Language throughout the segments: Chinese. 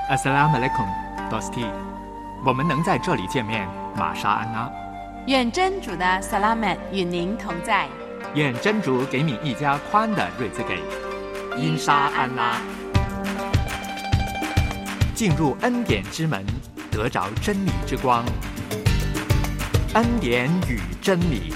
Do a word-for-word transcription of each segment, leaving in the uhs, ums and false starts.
Assalamualaikum, Dosti。我们能在这里见面，玛莎安拉。 愿真主的萨拉曼与您同在。 愿真主给你一家宽的瑞兹给。因沙安拉。进入恩典之门，得着真理之光。恩典与真理。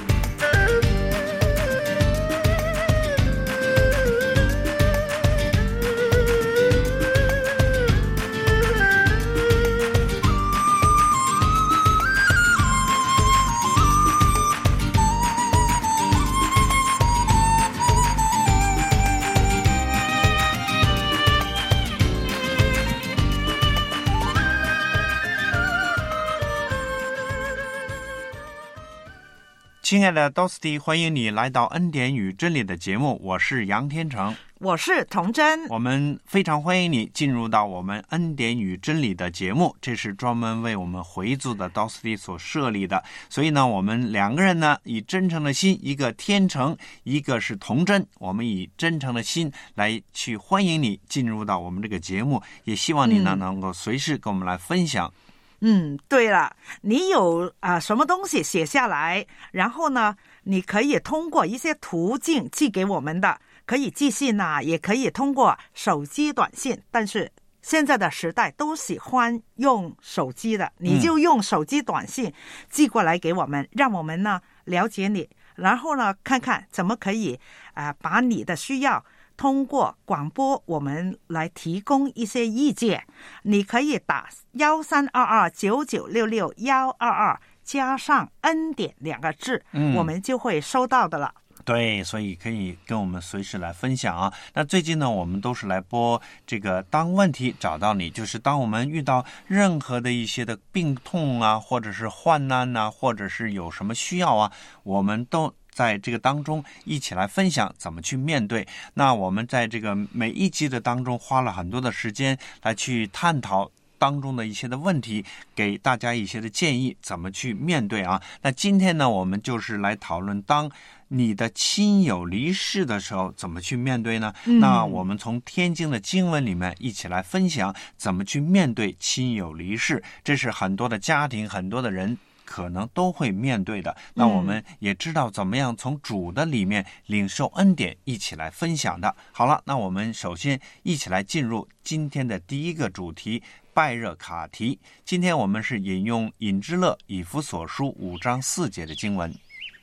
亲爱的 Dosti， 欢迎你来到恩典与真理的节目，我是杨天成， 我是童真。 我们非常欢迎你进入到我们恩典与真理的节目，这是专门为我们回族的 Dosti 所设立的。所以呢，我们两个人呢，以真诚的心，一个天成，一个是童真，我们以真诚的心来去欢迎你进入到我们这个节目，也希望你呢、嗯、能够随时跟我们来分享。 嗯，对了，你有啊、呃、什么东西写下来，然后呢，你可以通过一些途径寄给我们的，可以寄信啊，也可以通过手机短信，但是现在的时代都喜欢用手机的，你就用手机短信寄过来给我们，嗯、让我们呢了解你，然后呢看看怎么可以啊、呃、把你的需要通过广播我们来提供一些意见。你可以打幺三二二九九六六幺二二加上恩典两个字、嗯、我们就会收到的了。 对，所以可以跟我们随时来分享啊。那最近呢，我们都是来播这个当问题找到你，就是当我们遇到任何的一些的病痛啊，或者是患难啊，或者是有什么需要啊，我们都在这个当中一起来分享怎么去面对。那我们在这个每一集的当中花了很多的时间来去探讨当中的一些的问题，给大家一些的建议怎么去面对啊。那今天呢，我们就是来讨论当你的亲友离世的时候怎么去面对呢、嗯、那我们从天经的经文里面一起来分享怎么去面对亲友离世，这是很多的家庭很多的人可能都会面对的。那我们也知道怎么样从主的里面领受恩典，一起来分享的。好了，那我们首先一起来进入今天的第一个主题，拜热卡提。今天我们是引用隐之勒以弗所书五章四节的经文。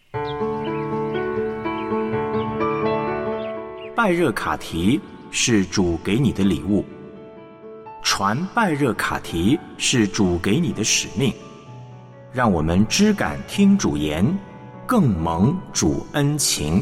拜热卡提是主给你的礼物，传拜热卡提是主给你的使命，让我们知感听主言，更蒙主恩情。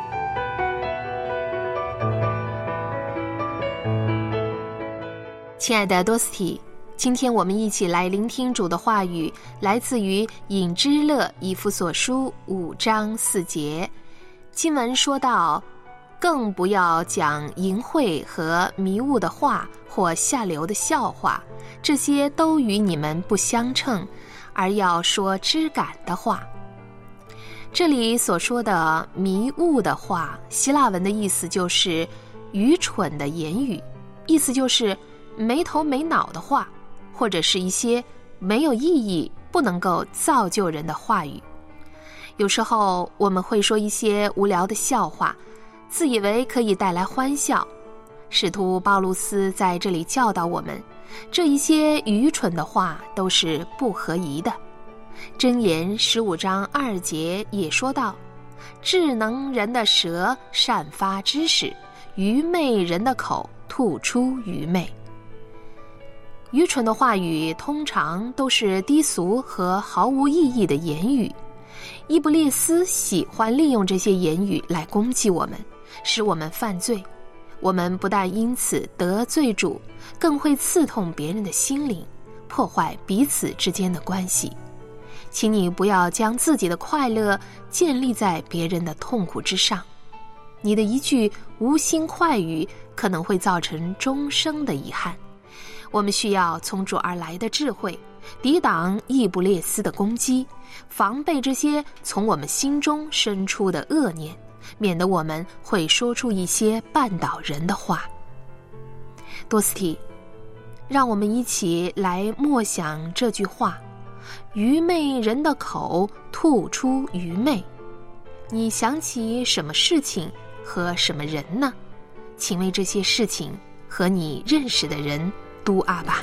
亲爱的多斯蒂，今天我们一起来聆听主的话语，来自于隐之勒以弗所书五章四节。经文说到，更不要讲淫秽和迷误的话或下流的笑话，这些都与你们不相称，而要说知感的话。这里所说的迷误的话，希腊文的意思就是愚蠢的言语，意思就是没头没脑的话，或者是一些没有意义、不能够造就人的话语。有时候我们会说一些无聊的笑话，自以为可以带来欢笑。使徒保禄斯在这里教导我们，这一些愚蠢的话都是不合宜的。箴言十五章二节也说到，智能人的舌散发知识，愚昧人的口吐出愚昧。愚蠢的话语通常都是低俗和毫无意义的言语，伊布列斯喜欢利用这些言语来攻击我们，使我们犯罪。我们不但因此得罪主，更会刺痛别人的心灵，破坏彼此之间的关系。请你不要将自己的快乐建立在别人的痛苦之上。你的一句无心快语可能会造成终生的遗憾。我们需要从主而来的智慧，抵挡伊布列斯的攻击，防备这些从我们心中生出的恶念，免得我们会说出一些绊倒人的话。多斯蒂， 让我们一起来默想这句话：愚昧人的口吐出愚昧。你想起什么事情和什么人呢？请为这些事情和你认识的人读阿吧。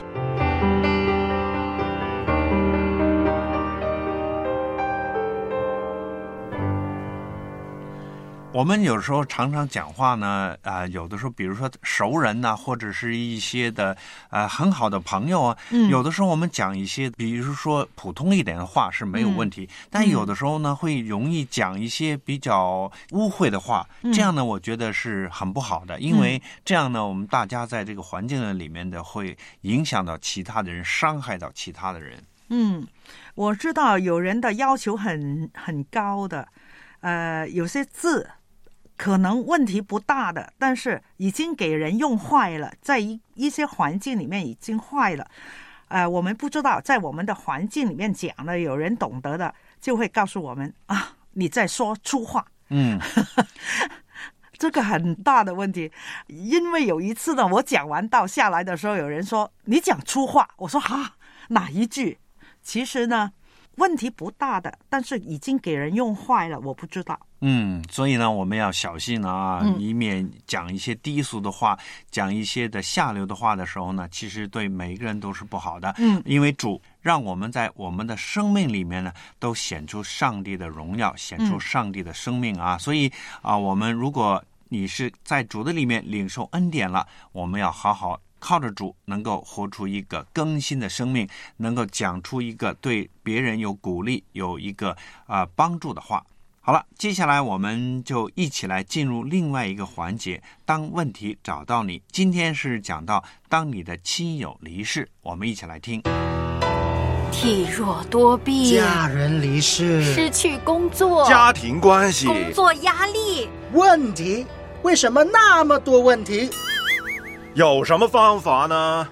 我们有时候常常讲话呢，啊、呃，有的时候，比如说熟人呐、啊，或者是一些的呃很好的朋友啊，嗯，有的时候我们讲一些，比如说普通一点的话是没有问题，嗯、但有的时候呢，会容易讲一些比较污秽的话，嗯、这样呢，我觉得是很不好的，因为这样呢，我们大家在这个环境里面的会影响到其他的人，伤害到其他的人。 嗯，我知道有人的要求很很高的，呃，有些字可能问题不大的，但是已经给人用坏了，在一一些环境里面已经坏了。呃，我们不知道在我们的环境里面讲的，有人懂得的就会告诉我们啊，你在说粗话。 嗯， 这个很大的问题，因为有一次呢，我讲完道下来的时候，有人说你讲粗话，我说哈哪一句？其实呢，问题不大的，但是已经给人用坏了，我不知道。 嗯，所以呢，我们要小心啊， 嗯、 以免讲一些低俗的话，讲一些的下流的话的时候呢，其实对每个人都是不好的。 嗯， 因为主让我们在我们的生命里面呢，都显出上帝的荣耀，显出上帝的生命啊。嗯、所以啊，我们如果你是在主的里面领受恩典了，我们要好好靠着主，能够活出一个更新的生命，能够讲出一个对别人有鼓励、有一个啊、呃、帮助的话。好了，接下来我们就一起来进入另外一个环节，当问题找到你。今天是讲到当你的亲友离世，我们一起来听。 体弱多病， 家人离世， 失去工作， 家庭关系， 工作压力， 问题为什么那么多问题？ 有什么方法呢？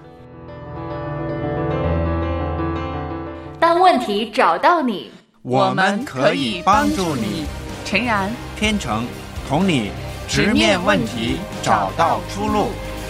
当问题找到你， 我们可以帮助你。 诚然， 天成同你直面问题，找到出路。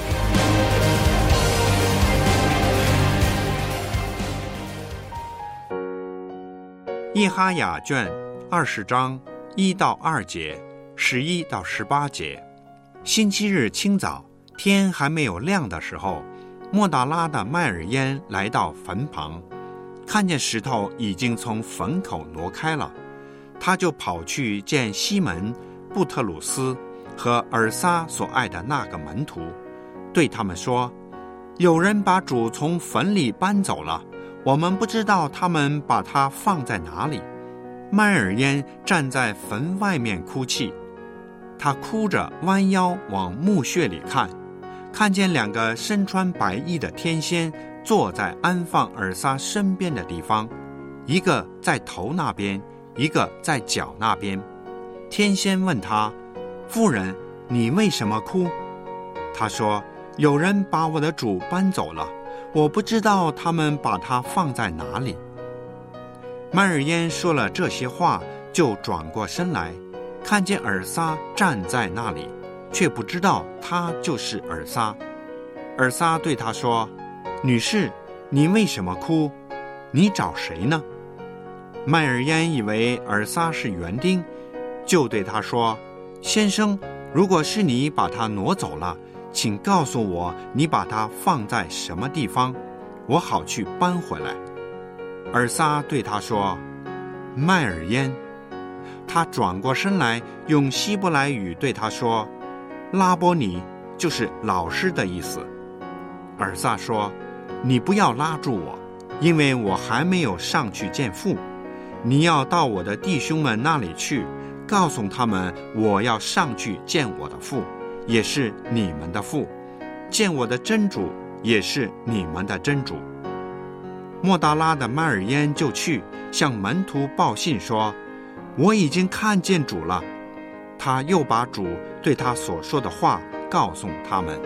以哈雅卷二十章一到二节，十一到十八节。星期日清早，天还没有亮的时候，莫大拉的麦尔烟来到坟旁，看见石头已经从坟口挪开了，他就跑去见西门、布特鲁斯和尔撒所爱的那个门徒，对他们说：有人把主从坟里搬走了，我们不知道他们把他放在哪里。麦尔烟站在坟外面哭泣，他哭着弯腰往墓穴里看，看见两个身穿白衣的天仙坐在安放尔撒身边的地方，一个在头那边，一个在脚那边。天仙问他：妇人，你为什么哭？他说：有人把我的主搬走了，我不知道他们把他放在哪里。麦尔烟说了这些话，就转过身来，看见尔撒站在那里，却不知道他就是尔撒。尔撒对他说：女士，你为什么哭？你找谁呢？麦尔烟以为尔撒是园丁，就对他说：先生，如果是你把他挪走了，请告诉我你把它放在什么地方，我好去搬回来。尔撒对他说：麦尔烟。他转过身来，用希伯来语对他说：拉波尼，就是老师的意思。尔撒说：你不要拉住我，因为我还没有上去见父，你要到我的弟兄们那里去，告诉他们我要上去见我的父，也是你们的父，见我的真主，也是你们的真主。莫大拉的麦尔烟就去向门徒报信说：我已经看见主了。他又把主对他所说的话告诉他们。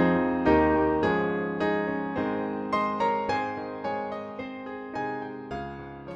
那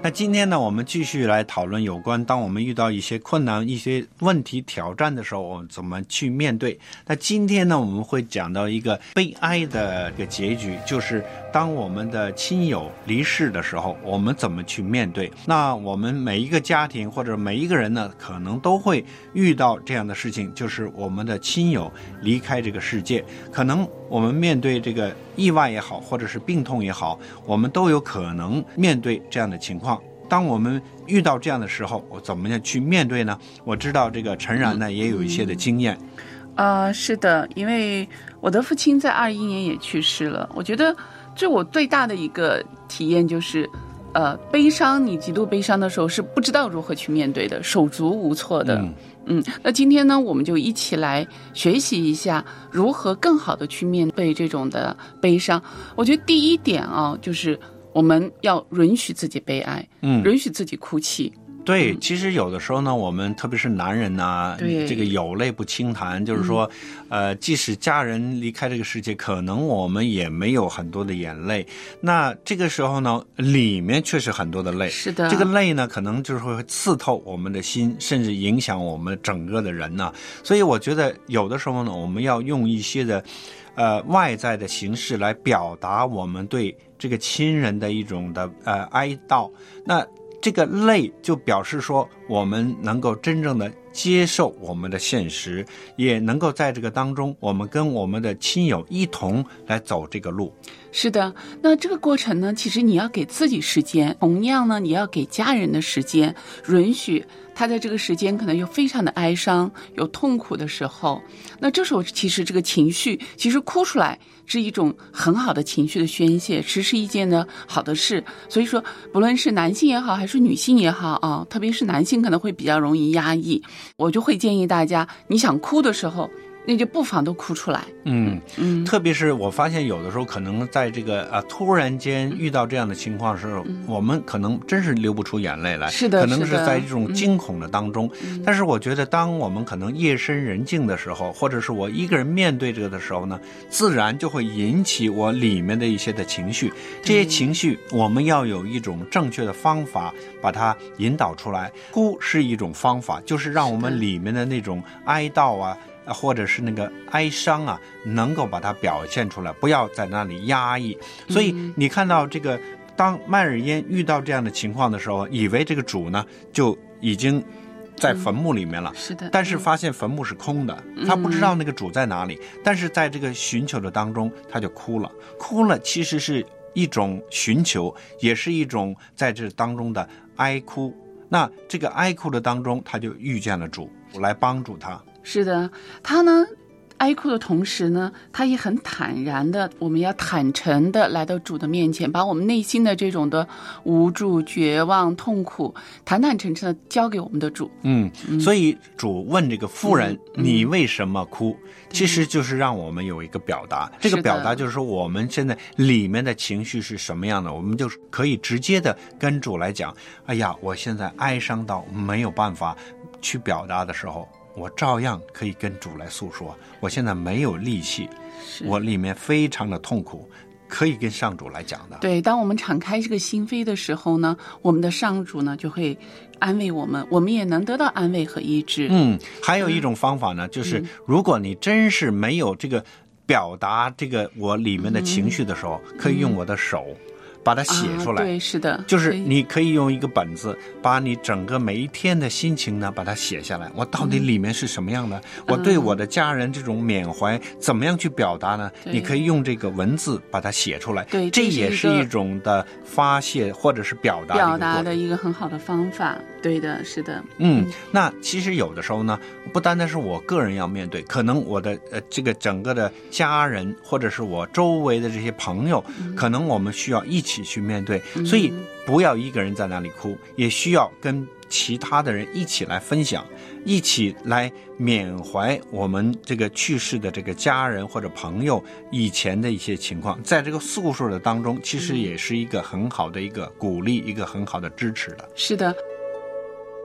那今天呢，我们继续来讨论有关当我们遇到一些困难、一些问题、挑战的时候，我们怎么去面对。那今天呢，我们会讲到一个悲哀的一个结局，就是当我们的亲友离世的时候，我们怎么去面对。那我们每一个家庭或者每一个人呢，可能都会遇到这样的事情，就是我们的亲友离开这个世界。可能我们面对这个意外也好，或者是病痛也好，我们都有可能面对这样的情况。当我们遇到这样的时候，我怎么样去面对呢？我知道这个陈然呢、嗯、也有一些的经验。 呃，是的，因为我的父亲在二一年也去世了。我觉得这我最大的一个体验就是，呃，悲伤，你极度悲伤的时候是不知道如何去面对的，手足无措的。嗯嗯，那今天呢，我们就一起来学习一下如何更好的去面对这种的悲伤。我觉得第一点啊，就是我们要允许自己悲哀，嗯，允许自己哭泣。 对，其实有的时候呢，我们特别是男人呢，这个有泪不轻弹，就是说，嗯、呃，即使家人离开这个世界，可能我们也没有很多的眼泪。那这个时候呢，里面确实很多的泪。 是的， 这个泪呢，可能就是会刺透我们的心，甚至影响我们整个的人呢。所以我觉得有的时候呢，我们要用一些的，呃，外在的形式来表达我们对这个亲人的一种的呃哀悼。那这个泪就表示说我们能够真正的接受我们的现实，也能够在这个当中我们跟我们的亲友一同来走这个路。 是的，那这个过程呢，其实你要给自己时间，同样呢你要给家人的时间，允许他在这个时间可能有非常的哀伤，有痛苦的时候，那这时候其实这个情绪其实哭出来是一种很好的情绪的宣泄，其实是一件呢好的事。所以说不论是男性也好还是女性也好啊，特别是男性可能会比较容易压抑，我就会建议大家，你想哭的时候那就不妨都哭出来。 嗯嗯，特别是我发现有的时候可能在这个啊突然间遇到这样的情况的时候、嗯、我们可能真是流不出眼泪来。 是的， 可能是在这种惊恐的当中、嗯、但是我觉得当我们可能夜深人静的时候，或者是我一个人面对这个的时候呢，自然就会引起我里面的一些的情绪。这些情绪我们要有一种正确的方法把它引导出来。哭是一种方法，就是让我们里面的那种哀悼啊或者是那个哀伤啊，能够把它表现出来，不要在那里压抑。所以你看到这个，当麦尔燕遇到这样的情况的时候，以为这个主呢就已经在坟墓里面了、 嗯、是的， 但是发现坟墓是空的、嗯、他不知道那个主在哪里、嗯、但是在这个寻求的当中他就哭了。哭了其实是一种寻求，也是一种在这当中的哀哭。那这个哀哭的当中，他就遇见了主来帮助他。 是的，他呢哀哭的同时呢，他也很坦然的，我们要坦诚的来到主的面前，把我们内心的这种的无助、绝望、痛苦，坦坦诚诚的交给我们的主。 嗯，所以主问这个妇人、嗯、你为什么哭、嗯、其实就是让我们有一个表达，这个表达就是说我们现在里面的情绪是什么样的，我们就可以直接的跟主来讲，哎呀，我现在哀伤到没有办法去表达的时候，我照样可以跟主来诉说，我现在没有力气，我里面非常的痛苦，可以跟上主来讲的。 对，当我们敞开这个心扉的时候呢，我们的上主呢就会安慰我们，我们也能得到安慰和医治。 嗯，还有一种方法呢、嗯、就是如果你真是没有这个表达这个我里面的情绪的时候、嗯、可以用我的手把它写出来、 啊、对，是的， 就是你可以用一个本子把你整个每一天的心情呢把它写下来，我到底里面是什么样的、嗯、我对我的家人这种缅怀怎么样去表达呢？你可以用这个文字把它写出来， 对， 这也是一种的发泄或者是表达表达的一个很好的方法。对的，是的。 嗯，那其实有的时候呢，不单单是我个人要面对，可能我的呃这个整个的家人或者是我周围的这些朋友、嗯、可能我们需要一起去面对、嗯、所以不要一个人在那里哭，也需要跟其他的人一起来分享，一起来缅怀我们这个去世的这个家人或者朋友以前的一些情况，在这个诉说的当中，其实也是一个很好的一个鼓励，一个很好的支持的。 是的。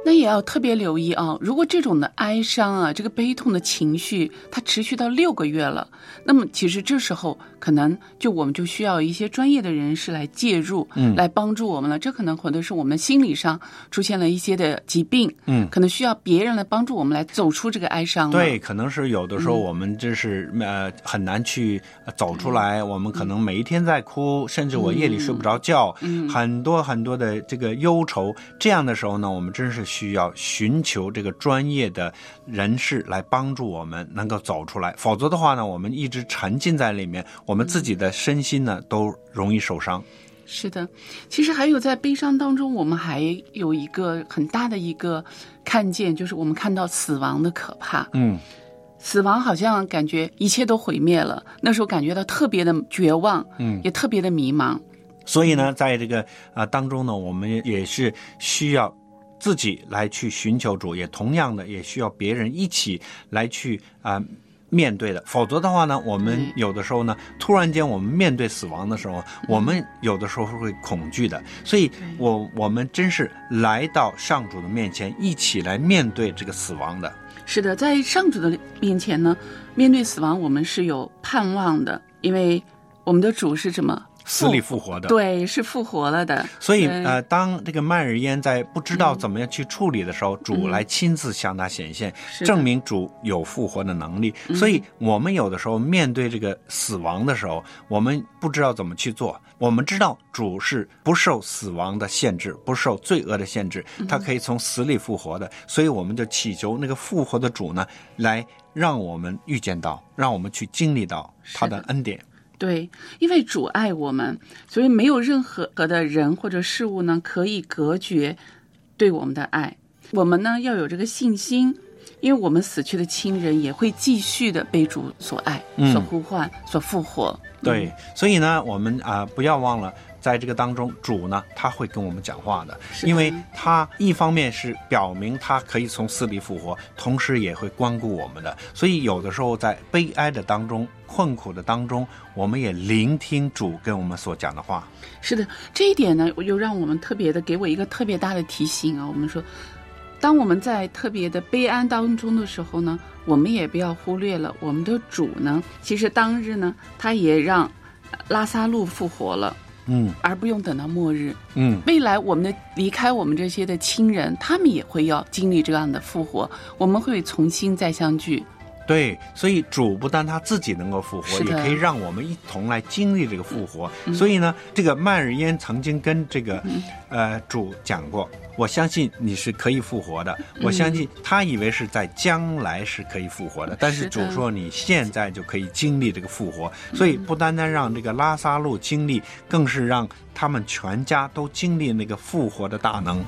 那也要特别留意啊，如果这种的哀伤啊，这个悲痛的情绪，它持续到六个月了，那么其实这时候可能就我们就需要一些专业的人士来介入，嗯，来帮助我们了。这可能或者是我们心理上出现了一些的疾病，嗯，可能需要别人来帮助我们来走出这个哀伤。 对，可能是有的时候我们这是、嗯、呃很难去走出来，嗯、我们可能每一天在哭，甚至我夜里睡不着觉，嗯，很多很多的这个忧愁。这样的时候呢，我们真是需要寻求这个专业的人士来帮助我们能够走出来，否则的话呢，我们一直沉浸在里面，我们自己的身心呢都容易受伤。 是的，其实还有在悲伤当中，我们还有一个很大的一个看见，就是我们看到死亡的可怕。嗯，死亡好像感觉一切都毁灭了，那时候感觉到特别的绝望，嗯，也特别的迷茫。 所以呢，在这个啊、呃、当中呢，我们也是需要自己来去寻求主，也同样的也需要别人一起来去啊、呃、面对的，否则的话呢，我们有的时候呢，突然间我们面对死亡的时候，我们有的时候会恐惧的，所以我我们真是来到上主的面前，一起来面对这个死亡的。 是的，在上主的面前呢，面对死亡，我们是有盼望的，因为我们的主是什么？ 死里复活的， 对，是复活了的。 所以呃，当这个麦尔烟在不知道怎么样去处理的时候，嗯、主来亲自向他显现，嗯、证明主有复活的能力。所以我们有的时候面对这个死亡的时候，我们不知道怎么去做。我们知道主是不受死亡的限制，不受罪恶的限制，他可以从死里复活的。所以我们就祈求那个复活的主呢，来让我们预见到，让我们去经历到他的恩典。 对，因为主爱我们，所以没有任何的人或者事物呢可以隔绝对我们的爱。我们呢要有这个信心，因为我们死去的亲人也会继续的被主所爱、嗯、所呼唤、所复活。 对，所以呢，我们啊、呃、不要忘了，在这个当中，主呢他会跟我们讲话的，因为他一方面是表明他可以从死里复活，同时也会关顾我们的。所以有的时候在悲哀的当中、困苦的当中，我们也聆听主跟我们所讲的话。 是的，这一点呢，又让我们特别的给我一个特别大的提醒啊。我们说，当我们在特别的悲哀当中的时候呢，我们也不要忽略了我们的主呢，其实当日呢，他也让拉撒路复活了。嗯，而不用等到末日。嗯，未来我们的离开我们这些的亲人，他们也会要经历这样的复活，我们会重新再相聚。 对，所以主不但他自己能够复活，也可以让我们一同来经历这个复活。嗯、所以呢，这个麦尔烟曾经跟这个、嗯、呃主讲过，我相信你是可以复活的。我相信他以为是在将来是可以复活的，嗯、但是主说你现在就可以经历这个复活。所以不单单让这个拉撒路经历，更是让他们全家都经历那个复活的大能。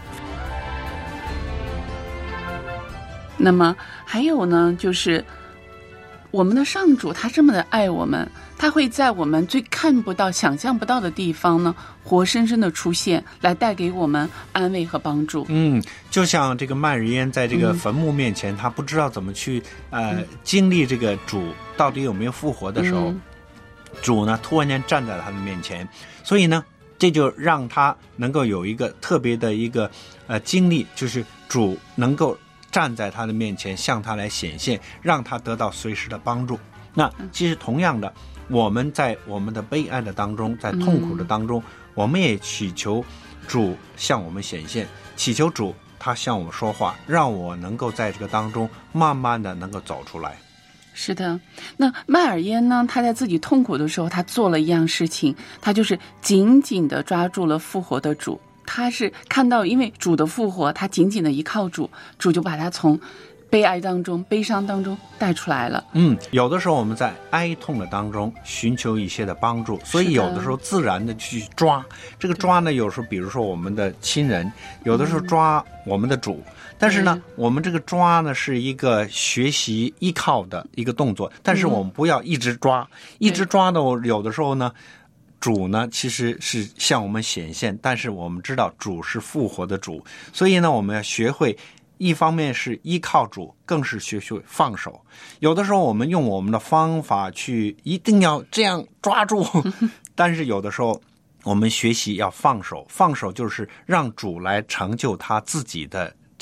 那么还有呢，就是我们的上主他这么的爱我们，他会在我们最看不到、想象不到的地方呢，活生生的出现，来带给我们安慰和帮助。 嗯，就像这个麦尔烟在这个坟墓面前，嗯、他不知道怎么去呃、嗯、经历这个主到底有没有复活的时候，嗯、主呢突然间站在他的面前，所以呢，这就让他能够有一个特别的一个呃经历，就是主能够站在他的面前，向他来显现，让他得到随时的帮助。那其实同样的，我们在我们的悲哀的当中，在痛苦的当中，嗯、我们也祈求主向我们显现，祈求主他向我们说话，让我能够在这个当中慢慢的能够走出来。 是的，那麦尔烟呢，他在自己痛苦的时候，他做了一样事情，他就是紧紧的抓住了复活的主。他是看到因为主的复活，他紧紧的依靠主，主就把他从悲哀当中、悲伤当中带出来了。嗯， 有的时候我们在哀痛的当中寻求一些的帮助，所以有的时候自然的去抓。这个抓呢，有时候比如说我们的亲人，有的时候抓我们的主。嗯，但是呢，我们这个抓呢是一个学习依靠的一个动作，但是我们不要一直抓，嗯、一直抓的，有的时候呢，主呢其实是向我们显现，但是我们知道主是复活的主，所以呢，我们要学会，一方面是依靠主，更是学会放手。有的时候我们用我们的方法去一定要这样抓住，但是有的时候我们学习要放手，放手就是让主来成就他自己的这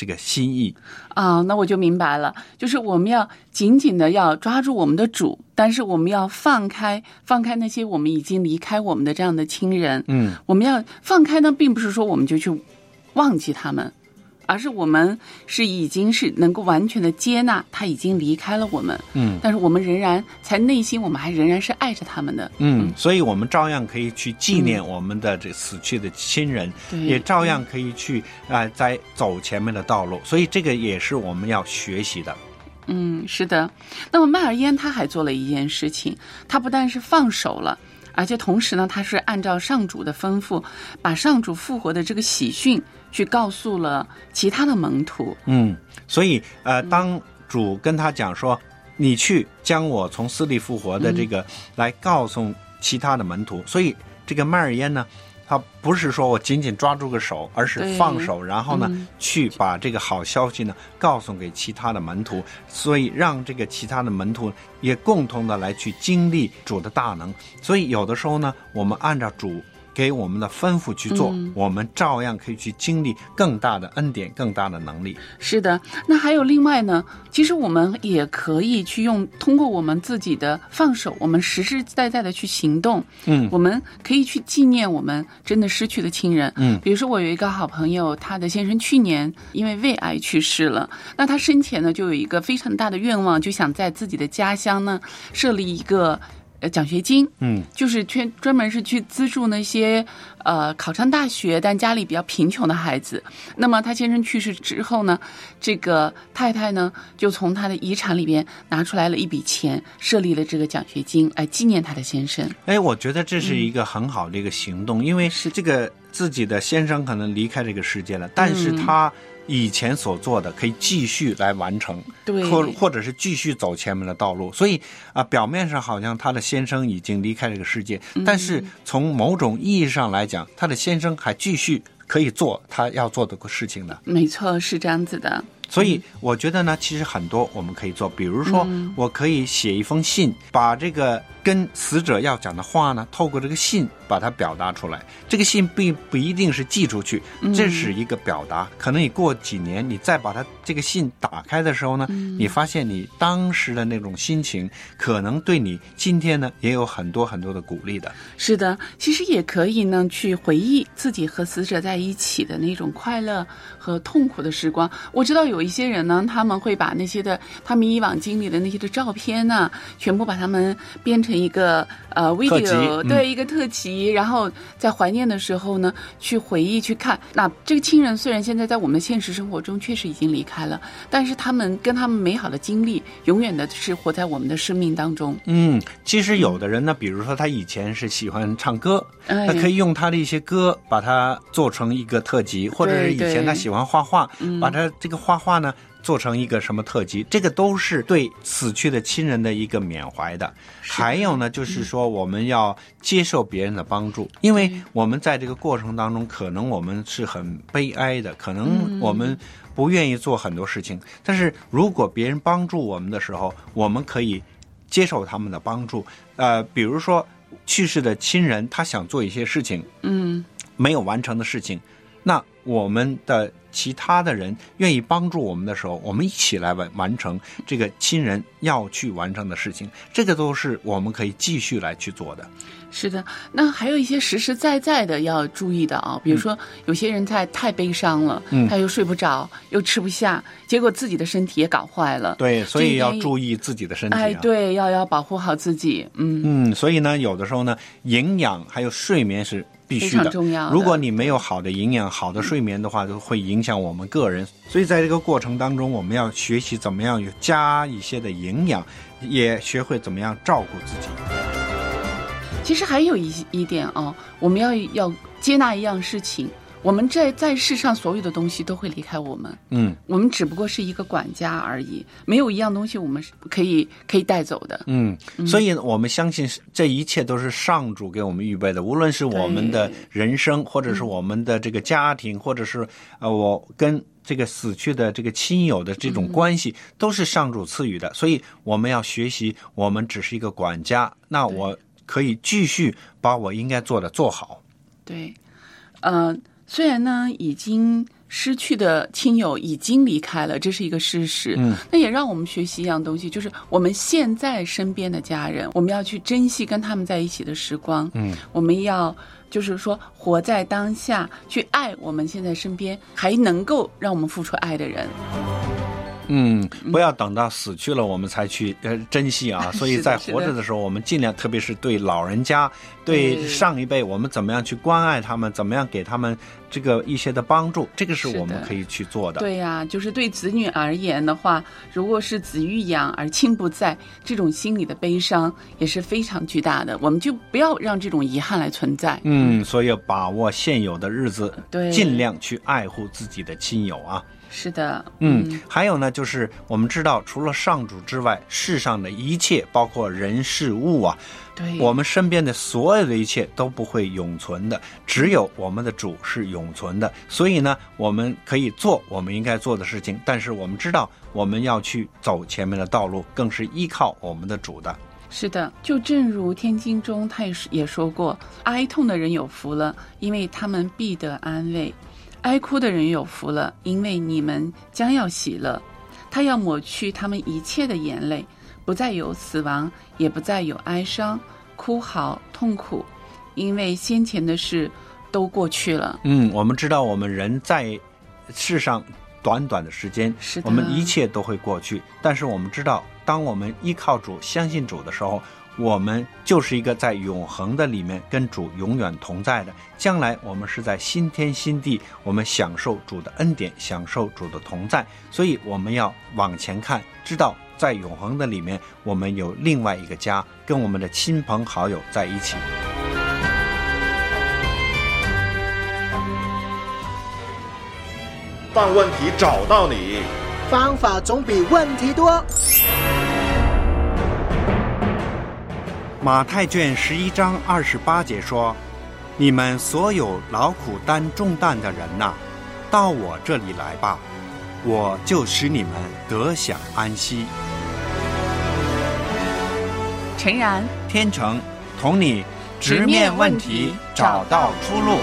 这个心意啊，那我就明白了，就是我们要紧紧的要抓住我们的主，但是我们要放开放开那些我们已经离开我们的这样的亲人。 嗯， 我们要放开呢，并不是说我们就去忘记他们，而是我们是已经是能够完全的接纳他已经离开了我们。 嗯， 但是我们仍然在内心我们还仍然是爱着他们的。 嗯，所以我们照样可以去纪念我们的这死去的亲人， 嗯、 也照样可以去啊、呃，在走前面的道路。所以这个也是我们要学习的。 嗯，是的。那么麦尔燕他还做了一件事情，他不但是放手了，而且同时呢，他是按照上主的吩咐，把上主复活的这个喜讯去告诉了其他的门徒。 嗯，所以呃，当主跟他讲说，你去将我从死里复活的这个来告诉其他的门徒，嗯、所以这个麦尔燕呢，他不是说我紧紧抓住个手，而是放手，然后呢、嗯、去把这个好消息呢告诉给其他的门徒，所以让这个其他的门徒也共同的来去经历主的大能。所以有的时候呢，我们按照主给我们的吩咐去做、嗯、我们照样可以去经历更大的恩典，更大的能力。 是的。那还有另外呢，其实我们也可以去用通过我们自己的放手，我们实实在在的去行动。 嗯， 我们可以去纪念我们真的失去的亲人。 嗯， 比如说我有一个好朋友，他的先生去年因为胃癌去世了，那他生前呢就有一个非常大的愿望，就想在自己的家乡呢设立一个呃奖学金。 嗯， 就是专专门是去资助那些呃考上大学但家里比较贫穷的孩子。那么他先生去世之后呢，这个太太呢就从他的遗产里边拿出来了一笔钱，设立了这个奖学金来纪念他的先生。 哎，我觉得这是一个很好的一个行动、嗯、因为是这个自己的先生可能离开这个世界了，但是他以前所做的可以继续来完成， 对， 或或者是继续走前面的道路。所以啊、呃，表面上好像他的先生已经离开这个世界、嗯、但是从某种意义上来讲，他的先生还继续可以做他要做的事情的。 没错，是这样子的。 所以我觉得呢，其实很多我们可以做，比如说我可以写一封信，把这个跟死者要讲的话呢，透过这个信把它表达出来。这个信并不一定是寄出去，这是一个表达。可能你过几年你再把它这个信打开的时候呢，你发现你当时的那种心情可能对你今天呢也有很多很多的鼓励的。 是的，其实也可以呢去回忆自己和死者在一起的那种快乐和痛苦的时光。我知道有一些人呢，他们会把那些的他们以往经历的那些的照片呢，全部把它们编成一个呃 video，、嗯、对，一个特辑，然后在怀念的时候呢，去回忆去看。那这个亲人虽然现在在我们的现实生活中确实已经离开了，但是他们跟他们美好的经历，永远的是活在我们的生命当中。 嗯，其实有的人呢，比如说他以前是喜欢唱歌，他可以用他的一些歌把它做成一个特辑，或者是以前他喜欢画画，把他这个画画呢做成一个什么特辑，这个都是对死去的亲人的一个缅怀的。还有呢，就是说我们要接受别人的帮助，因为我们在这个过程当中，可能我们是很悲哀的，可能我们不愿意做很多事情，但是如果别人帮助我们的时候，我们可以接受他们的帮助。呃，比如说去世的亲人，他想做一些事情， 嗯， 没有完成的事情，那我们的其他的人愿意帮助我们的时候，我们一起来完完成这个亲人要去完成的事情，这个都是我们可以继续来去做的。 是的，那还有一些实实在在的要注意的啊，比如说有些人在太悲伤了，嗯，他又睡不着，又吃不下，结果自己的身体也搞坏了。 对，所以要注意自己的身体、啊。 哎，对，要要保护好自己。嗯嗯，所以呢，有的时候呢，营养还有睡眠是必须的， 非常重要的。 如果你没有好的营养、好的睡眠的话，就会影响我们个人。所以在这个过程当中，我们要学习怎么样有加一些的营养，也学会怎么样照顾自己。 其实还有一一点啊，我们要要接纳一样事情，我们在在世上所有的东西都会离开我们， 嗯， 我们只不过是一个管家而已，没有一样东西我们是可以可以带走的。 嗯，所以我们相信这一切都是上主给我们预备的，无论是我们的人生，或者是我们的这个家庭，或者是呃我跟这个死去的这个亲友的这种关系，都是上主赐予的。所以我们要学习，我们只是一个管家，那我可以继续把我应该做的做好。 对，呃，虽然呢已经失去的亲友已经离开了，这是一个事实。 嗯， 那也让我们学习一样东西，就是我们现在身边的家人，我们要去珍惜跟他们在一起的时光。 嗯， 我们要就是说活在当下，去爱我们现在身边还能够让我们付出爱的人。 嗯，不要等到死去了我们才去呃珍惜啊。所以在活着的时候，我们尽量，特别是对老人家、对上一辈，我们怎么样去关爱他们，怎么样给他们这个一些的帮助，这个是我们可以去做的。 对呀、啊，就是对子女而言的话，如果是子欲养而亲不在，这种心理的悲伤也是非常巨大的。我们就不要让这种遗憾来存在。 嗯，所以要把握现有的日子， 对， 尽量去爱护自己的亲友啊。 是的， 嗯，嗯还有呢，就是我们知道，除了上主之外，世上的一切，包括人事物啊， 对， 我们身边的所有的一切都不会永存的，只有我们的主是永存的。所以呢，我们可以做我们应该做的事情，但是我们知道我们要去走前面的道路，更是依靠我们的主的。 是的，就正如天经中他也说过，哀痛的人有福了，因为他们必得安慰。哀哭的人有福了，因为你们将要喜乐。他要抹去他们一切的眼泪，不再有死亡，也不再有哀伤、哭嚎、痛苦，因为先前的事都过去了。 嗯，我们知道我们人在世上短短的时间，我们一切都会过去，但是我们知道，当我们依靠主、相信主的时候，我们就是一个在永恒的里面跟主永远同在的，将来我们是在新天新地，我们享受主的恩典，享受主的同在。所以我们要往前看，知道在永恒的里面，我们有另外一个家，跟我们的亲朋好友在一起。 当问题找到你， 方法总比问题多。 马太卷十一章二十八节说：“你们所有劳苦担重担的人呐、啊，到我这里来吧，我就使你们得享安息。” 诚然， 天成同你直面问题，找到出路。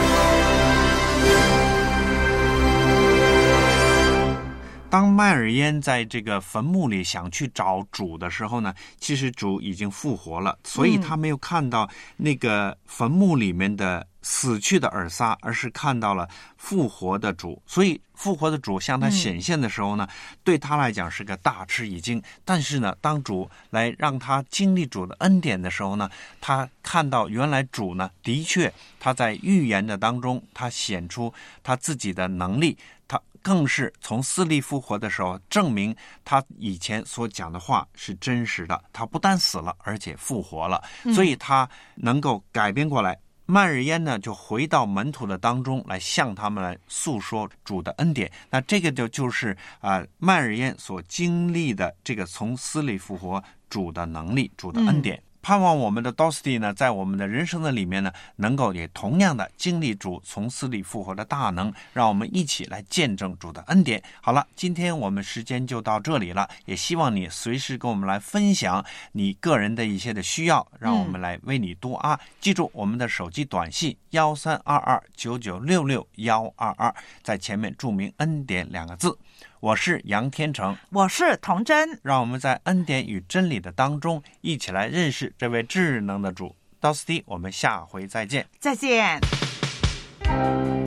当麦尔燕在这个坟墓里想去找主的时候呢，其实主已经复活了，所以他没有看到那个坟墓里面的死去的尔撒，而是看到了复活的主。所以复活的主向他显现的时候呢、嗯、对他来讲是个大吃一惊。但是呢，当主来让他经历主的恩典的时候呢，他看到原来主呢的确他在预言的当中，他显出他自己的能力，他更是从死里复活的时候证明他以前所讲的话是真实的，他不但死了而且复活了，所以他能够改变过来。麦尔燕呢就回到门徒的当中来向他们来诉说主的恩典。那这个就就是啊、呃、麦尔燕所经历的这个从死里复活主的能力，主的恩典。嗯，盼望我们的 Dosty 呢，在我们的人生的里面呢，能够也同样的经历主从死里复活的大能，让我们一起来见证主的恩典。好了，今天我们时间就到这里了，也希望你随时跟我们来分享你个人的一些的需要，让我们来为你读啊。嗯、记住我们的手机短信幺三二二九九六六幺二二，在前面注明恩典两个字。我是杨天成， 我是童真， 让我们在恩典与真理的当中一起来认识这位智能的主。Dosty，我们下回再见。 再见。